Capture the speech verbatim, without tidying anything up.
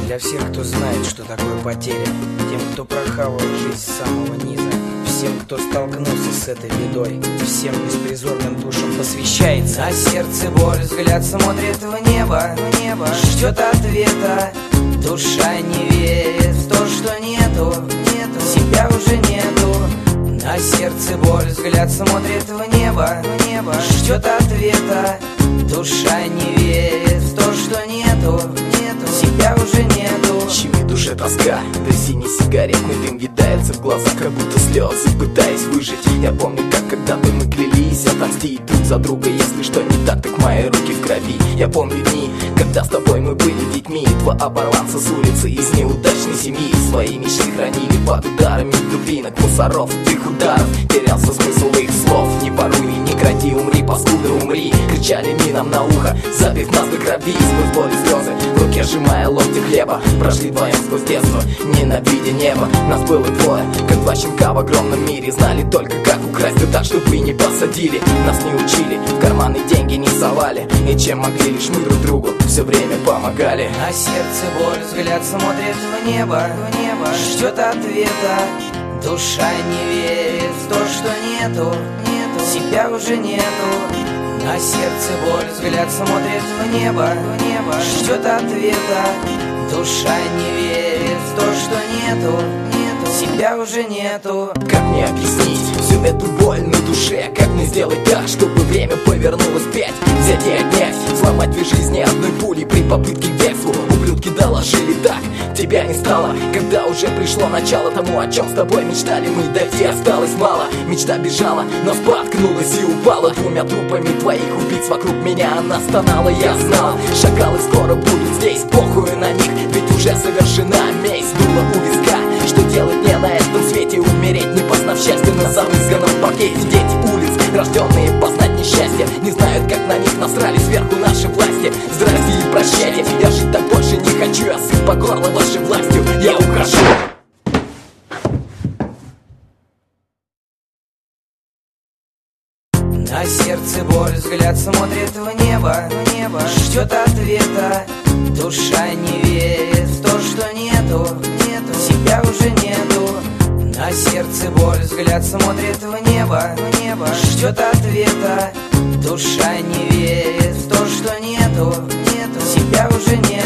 Для всех, кто знает, что такое потеря, тем, кто прохавал жизнь с самого низа, всем, кто столкнулся с этой бедой, всем беспризорным душам посвящается. На сердце боль, взгляд смотрит в небо, в небо, ждет ответа. Душа не верит в то, что нету, нету, себя уже нету. На сердце боль, взгляд смотрит в небо, в небо, ждет ответа. Душа не верит в то, что нету, нету, себя уже нету. Щемит душе тоска, да синий сигаретный дым видается в глазах, как будто слезы, пытаясь выжить. Я помню, как когда-то мы клялись отомстить друг за друга, если что не так, так мои руки в крови. Я помню дни, когда с тобой мы были детьми, два оборванца с улицы из неудачной семьи. Свои мечты хранили под ударами дубинок, мусоров, их ударов. Терялся смысл их слов. Не воруй, не кради, умри, паскуда, умри. Кричали ми нам на ухо, забив нас до крови. Сквозь боль и слезы, в руке сжимая ломти хлеба. Прошли вдвоем сквозь детство, ненавидя небо. Нас было двое, как два щенка в огромном мире. Знали только, как украсть, да так, чтобы не посадили. Нас не учили, в карманы деньги не совали. И чем могли, лишь мы друг другу все время помогали. На сердце боль, взгляд смотрит в небо, в небо, ждет ответа. Душа не верит в то, что нету, нету, себя уже нету. На сердце боль, взгляд смотрит в небо, в небо, ждет ответа. Душа не верит в то, что нету, нету, себя уже нету. Как мне объяснить всю эту боль на душе? Как мне сделать так, чтобы время повернулось вспять? Взять и отнять, сломать две жизни одной пулей при попытке к бегству. Ублюдки доложили так, тебя не стало, когда уже пришло начало тому, о чем с тобой мечтали мы. Дойти осталось мало, мечта бежала, но споткнулась и упала. Двумя трупами твоих убийц вокруг меня она стонала. Я знал, шакалы скоро будут здесь, похуй на них, ведь уже совершена месть. Дуло у виска, что делать мне на этом свете? Умереть, не познав счастья на замызганном паркете. Дети улиц, рожденные познать несчастье, не знают, как на них насрали сверху наши власти. Здрасте и прощайте, я жить так больше не хочу, я сыт по горло вашей властью, я ухожу. На сердце боль, взгляд смотрит в небо, в небо, ждет ответа. Душа не верит в то, что нету, нету, себя уже нету. На сердце боль, взгляд смотрит в небо, в небо, ждет ответа. Душа не верит в то, что нету, нету, себя уже нету.